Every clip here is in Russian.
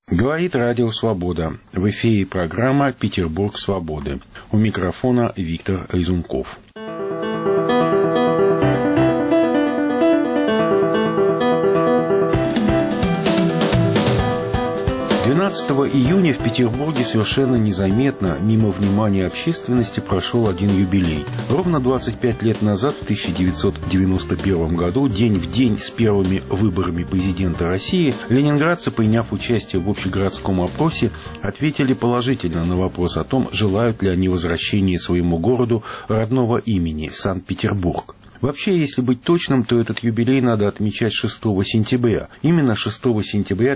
Говорит Радио Свобода. В эфире программа «Петербург свободы». У микрофона Виктор Лизунков. 12 июня в Петербурге совершенно незаметно, мимо внимания общественности, прошел один юбилей. Ровно 25 лет назад, в 1991 году, день в день с первыми выборами президента России, ленинградцы, приняв участие в общегородском опросе, ответили положительно на вопрос о том, желают ли они возвращения своему городу родного имени – Санкт-Петербург. Вообще, если быть точным, то этот юбилей надо отмечать 6 сентября. Именно 6 сентября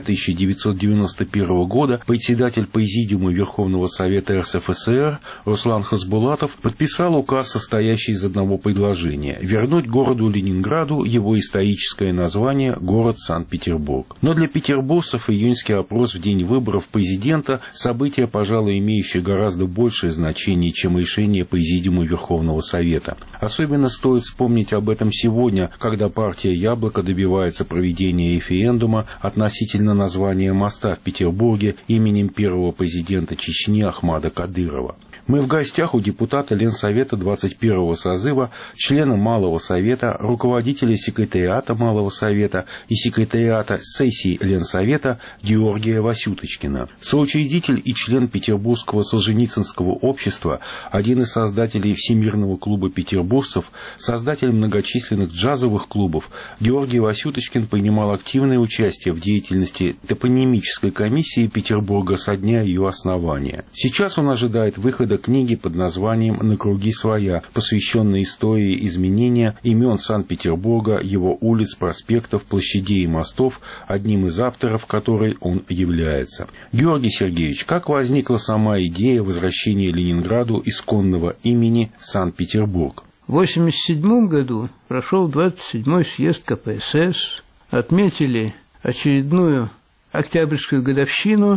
1991 года председатель Президиума Верховного Совета РСФСР Руслан Хасбулатов подписал указ, состоящий из одного предложения – вернуть городу Ленинграду его историческое название «Город Санкт-Петербург». Но для петербуржцев июньский опрос в день выборов президента – событие, пожалуй, имеющее гораздо большее значение, чем решение Президиума Верховного Совета. Особенно стоит вспомнить об этом сегодня, когда партия «Яблоко» добивается проведения референдума относительно названия моста в Петербурге именем первого президента Чечни Ахмада Кадырова. Мы в гостях у депутата Ленсовета 21-го созыва, члена Малого Совета, руководителя секретариата Малого Совета и секретариата сессии Ленсовета Георгия Васюточкина. Соучредитель и член Петербургского Солженицынского общества, один из создателей Всемирного клуба петербуржцев, создатель многочисленных джазовых клубов, Георгий Васюточкин принимал активное участие в деятельности топонимической комиссии Петербурга со дня ее основания. Сейчас он ожидает выхода книги под названием «На круги своя», посвященной истории изменения имен Санкт-Петербурга, его улиц, проспектов, площадей и мостов, одним из авторов которой он является. Георгий Сергеевич, как возникла сама идея возвращения Ленинграду исконного имени Санкт-Петербург? В 1987 году прошел 27-й съезд КПСС, отметили очередную октябрьскую годовщину.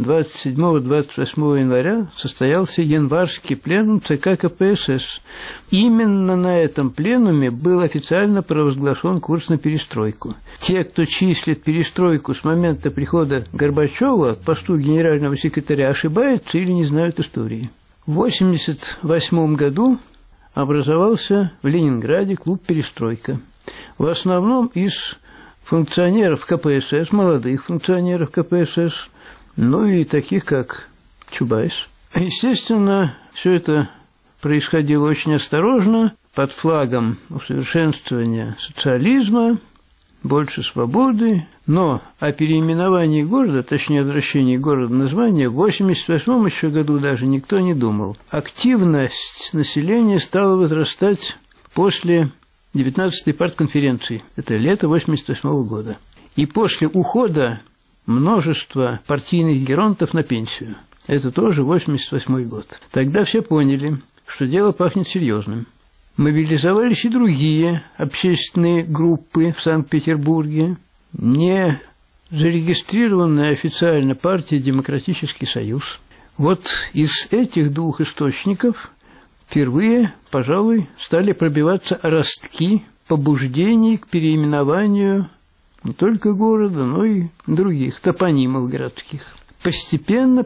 27-28 января состоялся январский пленум ЦК КПСС. Именно на этом пленуме был официально провозглашен курс на перестройку. Те, кто числит перестройку с момента прихода Горбачева к посту генерального секретаря, ошибаются или не знают истории. В 1988 году образовался в Ленинграде клуб «Перестройка». В основном из функционеров КПСС, молодых функционеров КПСС, ну и таких, как Чубайс. Естественно, все это происходило очень осторожно, под флагом усовершенствования социализма, больше свободы, но о переименовании города, точнее, возвращении города названия, в 1988 еще году даже никто не думал. Активность населения стала возрастать после 19-й партконференции, это лето 1988 года, и после ухода множество партийных геронтов на пенсию. Это тоже 1988 год. Тогда все поняли, что дело пахнет серьезным. Мобилизовались и другие общественные группы в Санкт-Петербурге. Не зарегистрированная официально партия «Демократический союз». Вот из этих двух источников впервые, пожалуй, стали пробиваться ростки побуждений к переименованию не только города, но и других топонимов городских. Постепенно,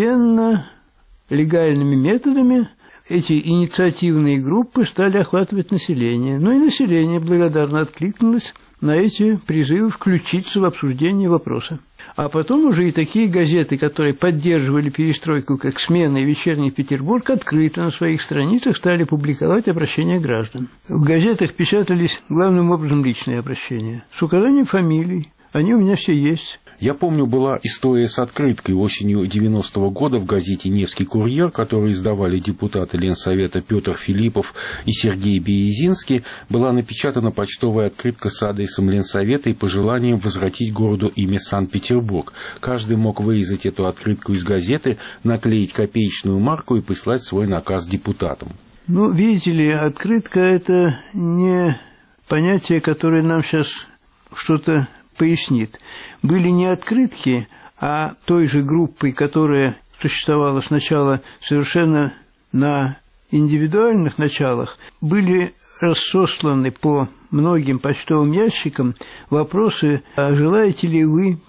легальными методами эти инициативные группы стали охватывать население. Ну и население благодарно откликнулось на эти призывы включиться в обсуждение вопроса. А потом уже и такие газеты, которые поддерживали перестройку, как «Смена» и «Вечерний Петербург», открыто на своих страницах стали публиковать обращения граждан. В газетах печатались главным образом личные обращения с указанием фамилий. Они у меня все есть. Я помню, была история с открыткой осенью 90-го года в газете «Невский курьер», которую издавали депутаты Ленсовета Петр Филиппов и Сергей Березинский. Была напечатана почтовая открытка с адресом Ленсовета и пожеланием возвратить городу имя Санкт-Петербург. Каждый мог вырезать эту открытку из газеты, наклеить копеечную марку и прислать свой наказ депутатам. Ну, видите ли, открытка – это не понятие, которое нам сейчас что-то пояснит. Были не открытки, а той же группой, которая существовала сначала совершенно на индивидуальных началах, были рассосланы по многим почтовым ящикам вопросы: а желаете ли вы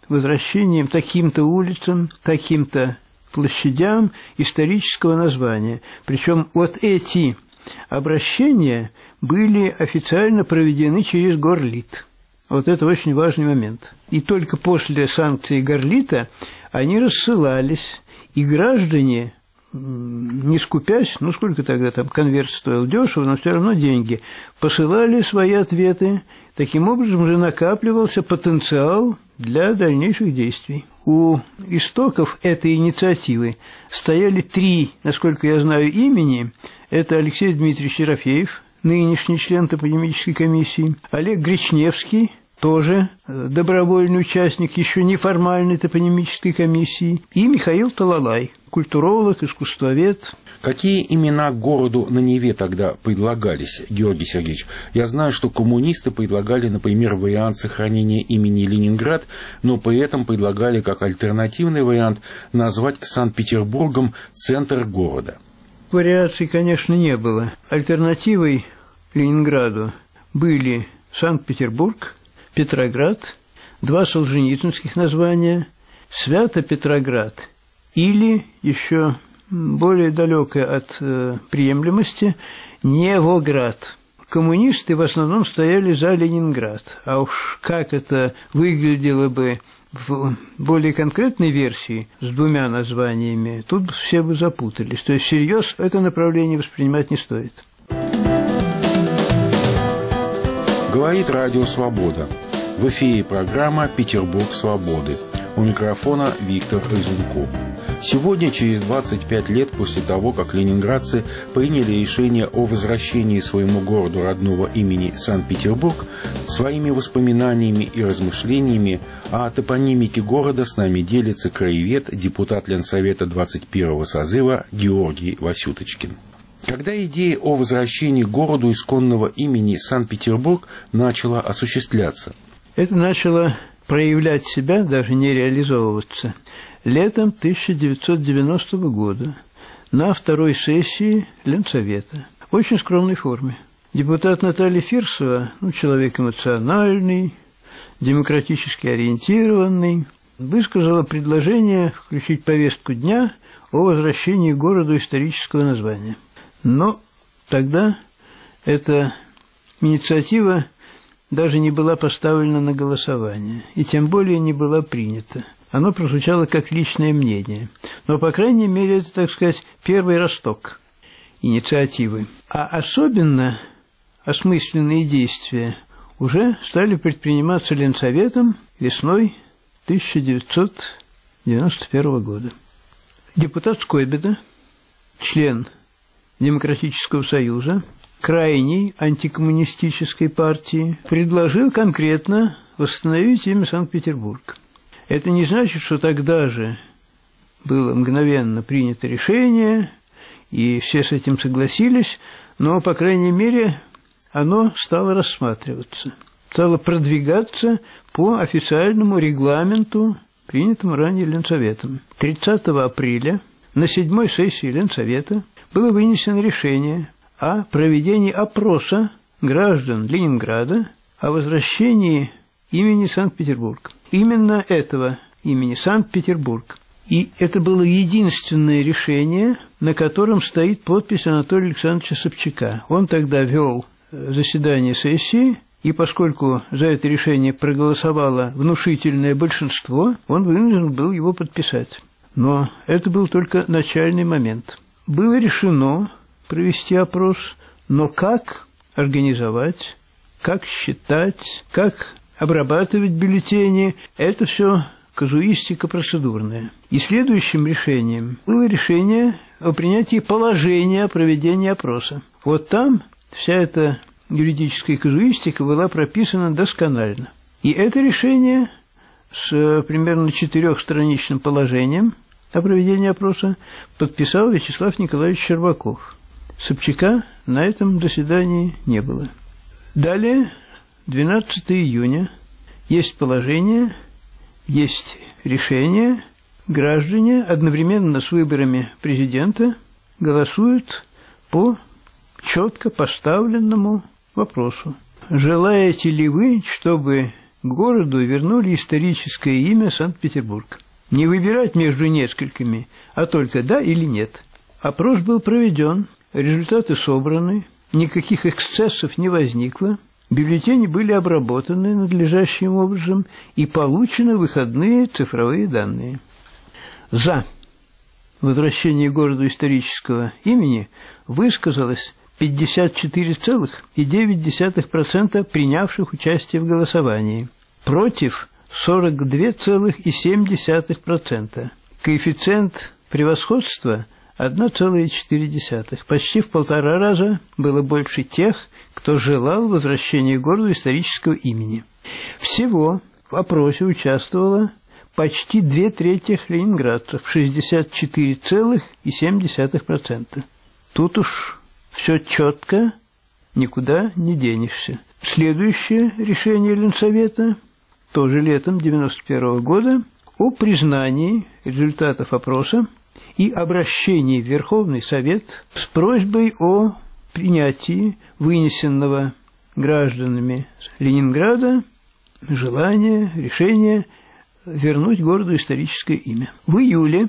возвращением таким-то улицам, таким-то площадям исторического названия. Причем вот эти обращения были официально проведены через Горлит. Вот это очень важный момент. И только после санкций Горлита они рассылались, и граждане, не скупясь, ну сколько тогда там конверт стоил дешево, но все равно деньги, посылали свои ответы. Таким образом же накапливался потенциал для дальнейших действий. У истоков этой инициативы стояли три, насколько я знаю, имени. Это Алексей Дмитриевич Ерофеев, нынешний член топонимической комиссии, Олег Гречневский, тоже добровольный участник еще неформальной топонимической комиссии, и Михаил Талалай, культуролог, искусствовед. Какие имена городу на Неве тогда предлагались, Георгий Сергеевич? Я знаю, что коммунисты предлагали, например, вариант сохранения имени Ленинград, но при этом предлагали как альтернативный вариант назвать Санкт-Петербургом центр города. Вариаций, конечно, не было. Альтернативой Ленинграду были Санкт-Петербург, Петроград, два солженицынских названия, Свято-Петроград или еще более далекое от приемлемости Невоград. Коммунисты в основном стояли за Ленинград, а уж как это выглядело бы в более конкретной версии с двумя названиями, тут все бы запутались. То есть всерьез это направление воспринимать не стоит. Говорит Радио Свобода. В эфире программа «Петербург свободы». У микрофона Виктор Изунков. Сегодня, через 25 лет после того, как ленинградцы приняли решение о возвращении своему городу родного имени Санкт-Петербург, своими воспоминаниями и размышлениями о топонимике города с нами делится краевед, депутат Ленсовета 21-го созыва Георгий Васюточкин. Когда идея о возвращении городу исконного имени Санкт-Петербург начала осуществляться? Это начало проявлять себя, даже не реализовываться, летом 1990 года на второй сессии Ленсовета в очень скромной форме. Депутат Наталья Фирсова, человек эмоциональный, демократически ориентированный, высказала предложение включить в повестку дня о возвращении городу исторического названия. Но тогда эта инициатива даже не была поставлена на голосование, и тем более не была принята. Оно прозвучало как личное мнение. Но, по крайней мере, это, так сказать, первый росток инициативы. А особенно осмысленные действия уже стали предприниматься Ленсоветом весной 1991 года. Депутат Скойбеда, член Демократического союза, крайней антикоммунистической партии, предложил конкретно восстановить имя Санкт-Петербург. Это не значит, что тогда же было мгновенно принято решение, и все с этим согласились, но, по крайней мере, оно стало рассматриваться, стало продвигаться по официальному регламенту, принятому ранее Ленсоветом. 30 апреля на 7-й сессии Ленсовета было вынесено решение о проведении опроса граждан Ленинграда о возвращении имени Санкт-Петербург. Именно этого имени Санкт-Петербург. И это было единственное решение, на котором стоит подпись Анатолия Александровича Собчака. Он тогда вел заседание сессии, и поскольку за это решение проголосовало внушительное большинство, он вынужден был его подписать. Но это был только начальный момент. Было решено провести опрос, но как организовать, как считать, как обрабатывать бюллетени, это все казуистика процедурная. И следующим решением было решение о принятии положения о проведении опроса. Вот там вся эта юридическая казуистика была прописана досконально. И это решение с примерно 4-страничным положением о проведении опроса подписал Вячеслав Николаевич Щербаков. Собчака на этом заседании не было. Далее, 12 июня, есть положение, есть решение, граждане одновременно с выборами президента голосуют по четко поставленному вопросу. Желаете ли вы, чтобы городу вернули историческое имя Санкт-Петербург. Не выбирать между несколькими, а только да или нет. Опрос был проведен, результаты собраны, никаких эксцессов не возникло, бюллетени были обработаны надлежащим образом и получены выходные цифровые данные. За возвращение городу исторического имени высказалось 54,9% принявших участие в голосовании, против 42,7%. Коэффициент превосходства 1,4. Почти в 1,5 раза было больше тех, кто желал возвращения городу исторического имени. Всего в опросе участвовало почти 2/3 ленинградцев, 64,7%. Тут уж все четко, никуда не денешься. Следующее решение Ленсовета, тоже летом 1991 года, о признании результатов опроса и обращении в Верховный Совет с просьбой о принятии вынесенного гражданами Ленинграда желания, решения вернуть городу историческое имя. В июле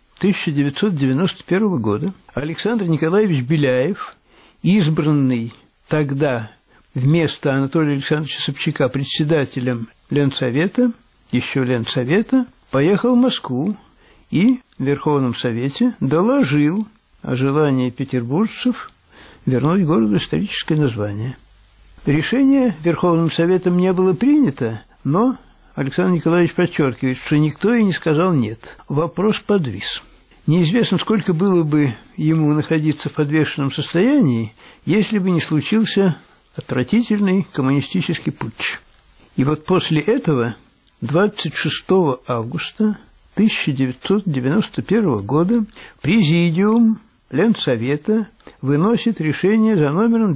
1991 года Александр Николаевич Беляев, избранный тогда вместо Анатолия Александровича Собчака председателем Ленсовета, еще Ленсовета, поехал в Москву и в Верховном Совете доложил о желании петербуржцев вернуть городу историческое название. Решение Верховным Советом не было принято, но Александр Николаевич подчеркивает, что никто и не сказал «нет». Вопрос подвис. Неизвестно, сколько было бы ему находиться в подвешенном состоянии, если бы не случился отвратительный коммунистический путч. И вот после этого, 26 августа 1991 года, Президиум Ленсовета выносит решение за номером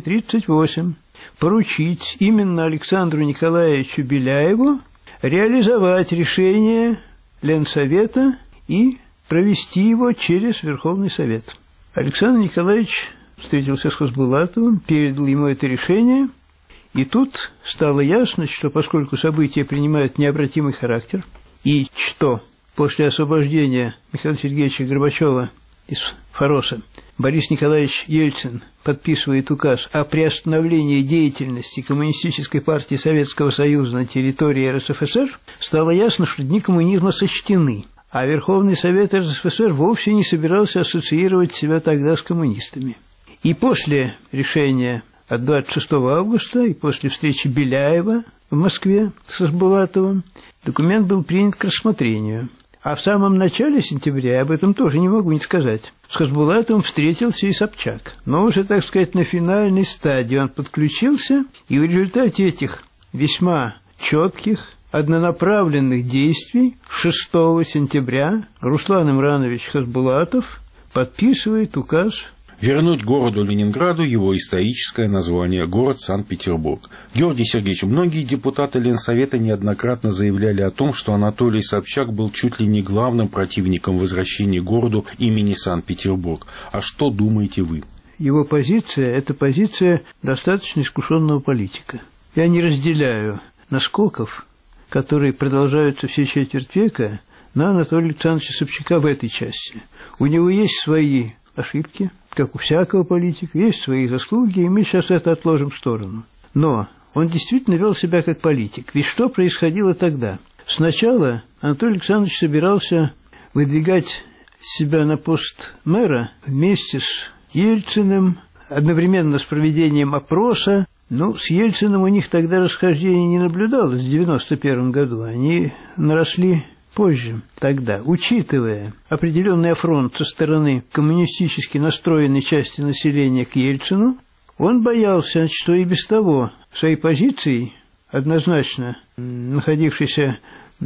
238 поручить именно Александру Николаевичу Беляеву реализовать решение Ленсовета и провести его через Верховный Совет. Александр Николаевич встретился с Хасбулатовым, передал ему это решение, и тут стало ясно, что поскольку события принимают необратимый характер, и что после освобождения Михаила Сергеевича Горбачева из Фороса Борис Николаевич Ельцин подписывает указ о приостановлении деятельности Коммунистической партии Советского Союза на территории РСФСР, стало ясно, что дни коммунизма сочтены, а Верховный Совет РСФСР вовсе не собирался ассоциировать себя тогда с коммунистами. И после решения от 26 августа и после встречи Беляева в Москве с Хасбулатовым документ был принят к рассмотрению. А в самом начале сентября, я об этом тоже не могу не сказать, с Хасбулатовым встретился и Собчак. Но уже, так сказать, на финальной стадии он подключился, и в результате этих весьма четких, однонаправленных действий 6 сентября Руслан Имранович Хасбулатов подписывает указ вернуть городу Ленинграду его историческое название – город Санкт-Петербург. Георгий Сергеевич, многие депутаты Ленсовета неоднократно заявляли о том, что Анатолий Собчак был чуть ли не главным противником возвращения городу имени Санкт-Петербург. А что думаете вы? Его позиция – это позиция достаточно искушенного политика. Я не разделяю наскоков, которые продолжаются все четверть века, на Анатолия Александровича Собчака в этой части. У него есть свои ошибки, как у всякого политика, есть свои заслуги, и мы сейчас это отложим в сторону. Но он действительно вел себя как политик. Ведь что происходило тогда? Сначала Анатолий Александрович собирался выдвигать себя на пост мэра вместе с Ельциным, одновременно с проведением опроса. Ну, с Ельциным у них тогда расхождений не наблюдалось в 1991 году. Они наросли позже, тогда, учитывая определенный афронт со стороны коммунистически настроенной части населения к Ельцину, он боялся, что и без того своей позицией, однозначно находившейся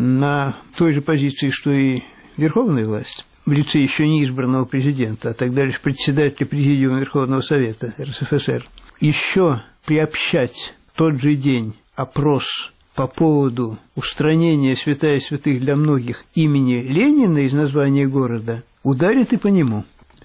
на той же позиции, что и верховная власть, в лице еще не избранного президента, а тогда лишь председателя Президиума Верховного Совета РСФСР, еще приобщать в тот же день опрос по поводу устранения святая святых для многих имени Ленина из названия города, ударит и по нему.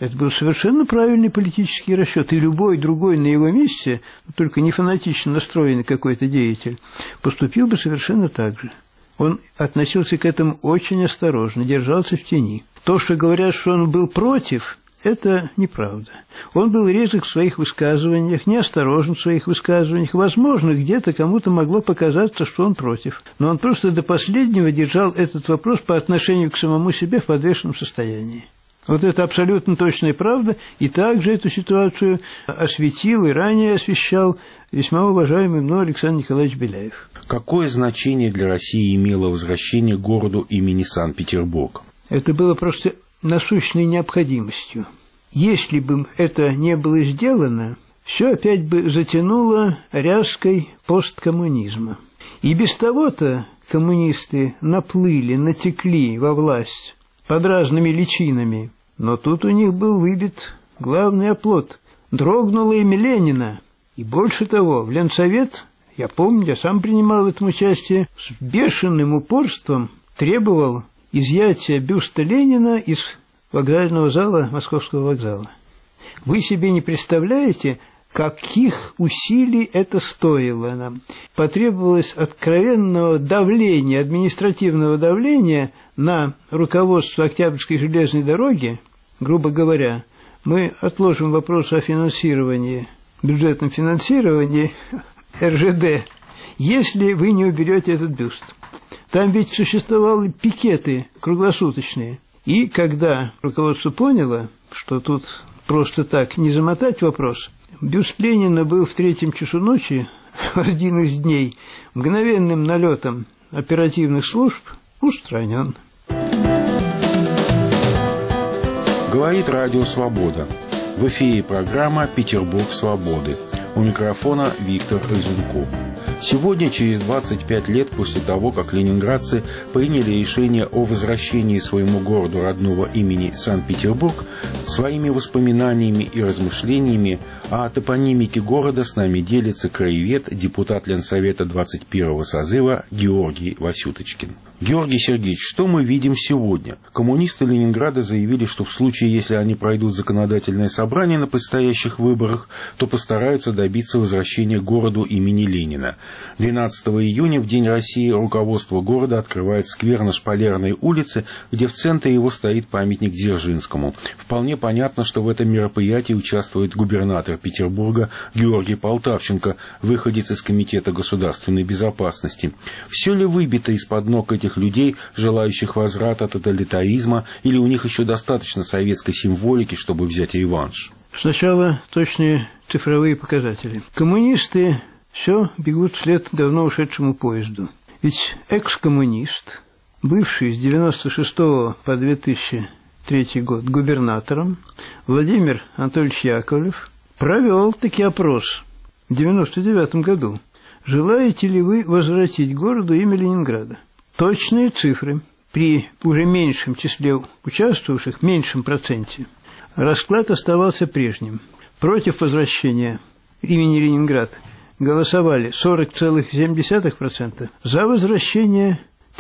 Это был совершенно правильный политический расчет, и любой другой на его месте, только не фанатично настроенный какой-то деятель, поступил бы совершенно так же. Он относился к этому очень осторожно, держался в тени. То, что говорят, что он был против, это неправда. Он был резок в своих высказываниях, неосторожен в своих высказываниях. Возможно, где-то кому-то могло показаться, что он против. Но он просто до последнего держал этот вопрос по отношению к самому себе в подвешенном состоянии. Вот это абсолютно точная правда, и также эту ситуацию осветил и ранее освещал весьма уважаемый мной Александр Николаевич Беляев. Какое значение для России имело возвращение к городу имени Санкт-Петербург? Это было просто насущной необходимостью. Если бы это не было сделано, все опять бы затянуло ряской посткоммунизма. И без того-то коммунисты наплыли, натекли во власть под разными личинами, но тут у них был выбит главный оплот. Дрогнуло имя Ленина. И больше того, в Ленсовет, я помню, я сам принимал в этом участие, с бешеным упорством требовал изъятия бюста Ленина из вокзального зала Московского вокзала. Вы себе не представляете, каких усилий это стоило нам. Потребовалось откровенного давления, административного давления на руководство Октябрьской железной дороги. Грубо говоря, мы отложим вопрос о финансировании, бюджетном финансировании РЖД, если вы не уберете этот бюст. Там ведь существовали пикеты круглосуточные. И когда руководство поняло, что тут просто так не замотать вопрос, бюст Ленина был в 3 часу ночи, в один из дней, мгновенным налетом оперативных служб устранен. Говорит Радио Свобода. В эфире программа «Петербург свободы». У микрофона Виктор Изунков. Сегодня, через 25 лет после того, как ленинградцы приняли решение о возвращении своему городу родного имени Санкт-Петербург, своими воспоминаниями и размышлениями о топонимике города с нами делится краевед, депутат Ленсовета 21-го созыва Георгий Васюточкин. Георгий Сергеевич, что мы видим сегодня? Коммунисты Ленинграда заявили, что в случае, если они пройдут законодательное собрание на предстоящих выборах, то постараются добиться возвращения к городу имени Ленина. 12 июня, в День России, руководство города открывает сквер на Шпалерной улице, где в центре его стоит памятник Дзержинскому. Вполне понятно, что в этом мероприятии участвует губернатор Петербурга Георгий Полтавченко, выходец из Комитета государственной безопасности. Все ли выбито из-под ног этих людей, желающих возврата тоталитаризма, или у них еще достаточно советской символики, чтобы взять реванш? Сначала точные цифровые показатели. Коммунисты все бегут вслед давно ушедшему поезду. Ведь экс-коммунист, бывший с 96 по 2003 год губернатором, Владимир Анатольевич Яковлев, провел таки опрос в 99 году. Желаете ли вы возвратить городу имя Ленинграда? Точные цифры при уже меньшем числе участвовавших, меньшем проценте. Расклад оставался прежним. Против возвращения имени Ленинград голосовали 40,7%, за возвращение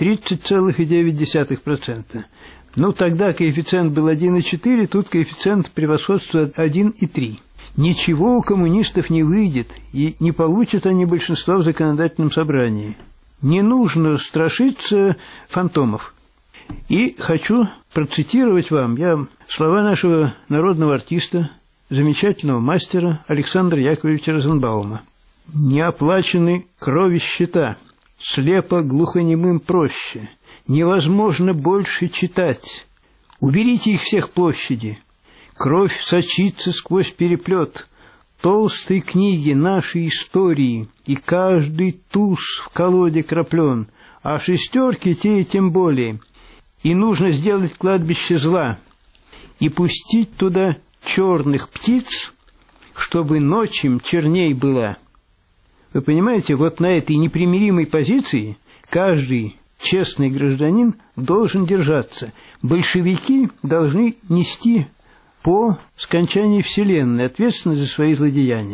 30,9%. Ну, тогда коэффициент был 1,4, тут коэффициент превосходства 1,3. Ничего у коммунистов не выйдет, и не получат они большинства в законодательном собрании. Не нужно страшиться фантомов. И хочу процитировать вам слова нашего народного артиста, замечательного мастера Александра Яковлевича Розенбаума. «Не оплачены крови счета, слепо глухонемым проще, невозможно больше читать. Уберите их всех площади, кровь сочится сквозь переплет толстой книги нашей истории, и каждый туз в колоде краплен, а шестерки те тем более. И нужно сделать кладбище зла и пустить туда черных птиц, чтобы ночь им черней была». Вы понимаете, вот на этой непримиримой позиции каждый честный гражданин должен держаться. Большевики должны нести по скончании Вселенной ответственность за свои злодеяния.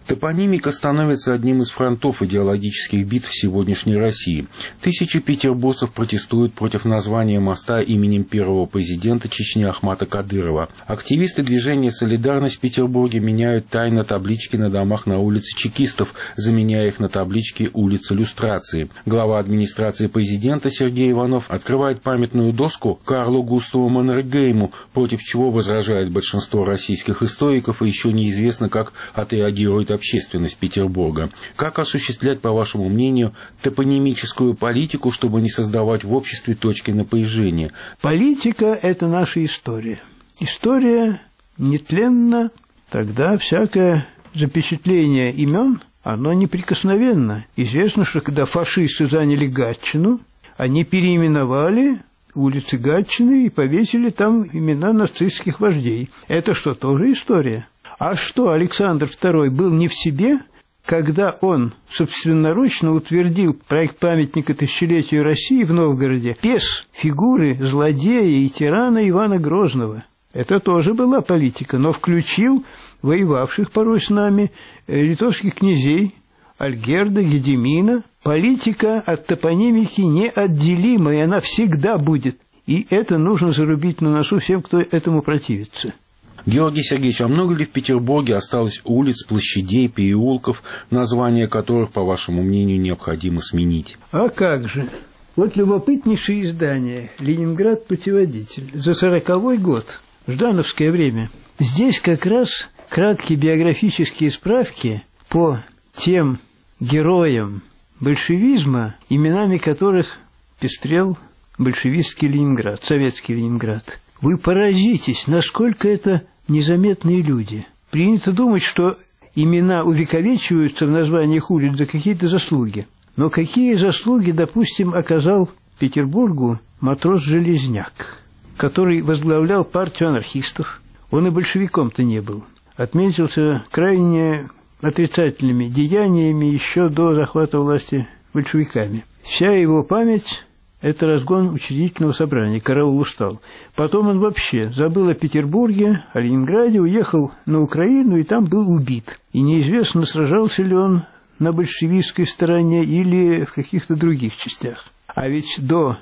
Топонимика становится одним из фронтов идеологических битв сегодняшней России. Тысячи петербуржцев протестуют против названия моста именем первого президента Чечни Ахмата Кадырова. Активисты движения «Солидарность» в Петербурге меняют тайно таблички на домах на улице чекистов, заменяя их на таблички улицы Люстрации. Глава администрации президента Сергей Иванов открывает памятную доску Карлу Густаву Маннергейму, против чего возражает большинство российских историков, и еще неизвестно, как отреагирует общественность Петербурга. Как осуществлять, по вашему мнению, топонимическую политику, чтобы не создавать в обществе точки напряжения? Политика – это наша история. История нетленна, тогда всякое запечатление имен, оно неприкосновенно. Известно, что когда фашисты заняли Гатчину, они переименовали улицы Гатчины и повесили там имена нацистских вождей. Это что, тоже история? А что, Александр II был не в себе, когда он собственноручно утвердил проект памятника тысячелетию России в Новгороде без фигуры злодея и тирана Ивана Грозного? Это тоже была политика, но включил воевавших порой с нами литовских князей Альгерда, Гедемина. Политика от топонимики неотделима, и она всегда будет. И это нужно зарубить на носу всем, кто этому противится. Георгий Сергеевич, а много ли в Петербурге осталось улиц, площадей, переулков, названия которых, по вашему мнению, необходимо сменить? А как же? Вот любопытнейшее издание «Ленинград. Путеводитель» за 40-й год, ждановское время. Здесь как раз краткие биографические справки по тем героям большевизма, именами которых пестрел большевистский Ленинград, советский Ленинград. Вы поразитесь, насколько это незаметные люди. Принято думать, что имена увековечиваются в названиях улиц за какие-то заслуги. Но какие заслуги, допустим, оказал Петербургу матрос Железняк, который возглавлял партию анархистов? Он и большевиком-то не был. Отметился крайне отрицательными деяниями еще до захвата власти большевиками. Вся его память – это разгон учредительного собрания, караул устал. Потом он вообще забыл о Петербурге, о Ленинграде, уехал на Украину и там был убит. И неизвестно, сражался ли он на большевистской стороне или в каких-то других частях. А ведь до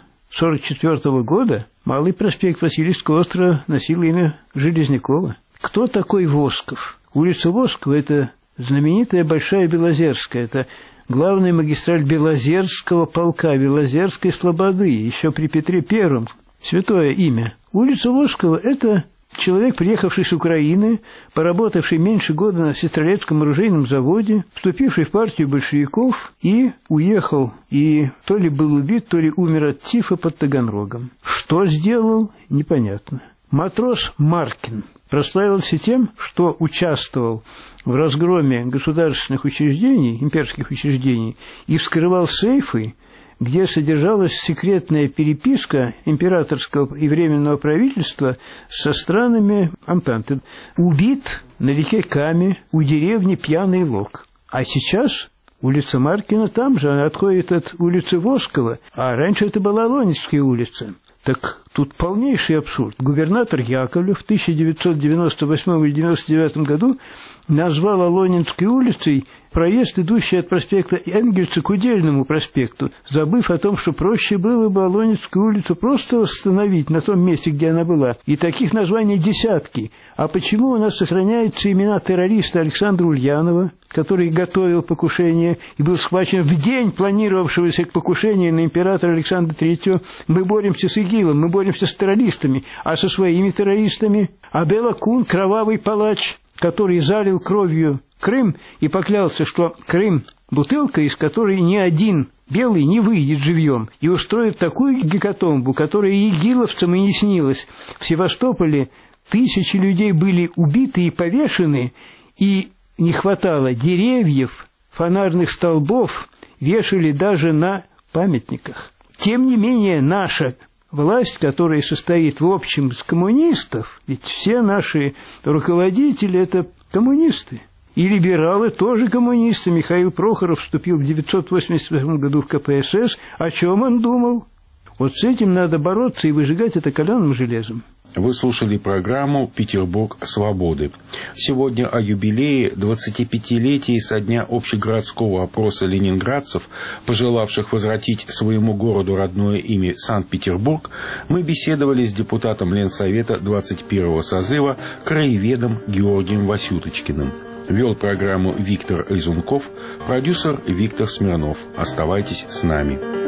1944 года Малый проспект Васильевского острова носил имя Железнякова. Кто такой Восков? Улица Воскова – это знаменитая Большая Белозерская, это главная магистраль Белозерского полка, Белозерской слободы, еще при Петре Первом. Святое имя. Улица Воскова – это человек, приехавший с Украины, поработавший меньше года на Сестрорецком оружейном заводе, вступивший в партию большевиков и уехал, и то ли был убит, то ли умер от тифа под Таганрогом. Что сделал, непонятно. Матрос Маркин прославился тем, что участвовал в разгроме государственных учреждений, имперских учреждений, и вскрывал сейфы, где содержалась секретная переписка императорского и временного правительства со странами Антанты. Убит на реке Каме у деревни Пьяный Лог. А сейчас улица Маркина там же, она отходит от улицы Воскова, а раньше это была Лонецкая улица. Так тут полнейший абсурд. Губернатор Яковлев в 1998 или 1999 году назвал Алонинской улицей проезд, идущий от проспекта Энгельса к Удельному проспекту, забыв о том, что проще было бы Алонинскую улицу просто восстановить на том месте, где она была. И таких названий десятки. А почему у нас сохраняются имена террориста Александра Ульянова, который готовил покушение и был схвачен в день планировавшегося покушения на императора Александра III? Мы боремся с ИГИЛом, мы боремся с террористами, а со своими террористами? Абел Акун, кровавый палач, который залил кровью Крым и поклялся, что Крым – бутылка, из которой ни один белый не выйдет живьем, и устроит такую гекатомбу, которая игиловцам и не снилась. В Севастополе тысячи людей были убиты и повешены, и не хватало деревьев, фонарных столбов, вешали даже на памятниках. Тем не менее, наша власть, которая состоит в общем из коммунистов, ведь все наши руководители – это коммунисты. И либералы тоже коммунисты. Михаил Прохоров вступил в 1988 году в КПСС. О чем он думал? Вот с этим надо бороться и выжигать это каленым железом. Вы слушали программу «Петербург свободы». Сегодня о юбилее 25-летия со дня общегородского опроса ленинградцев, пожелавших возвратить своему городу родное имя Санкт-Петербург, мы беседовали с депутатом Ленсовета 21-го созыва, краеведом Георгием Васюточкиным. Вел программу Виктор Изунков, продюсер Виктор Смирнов. Оставайтесь с нами.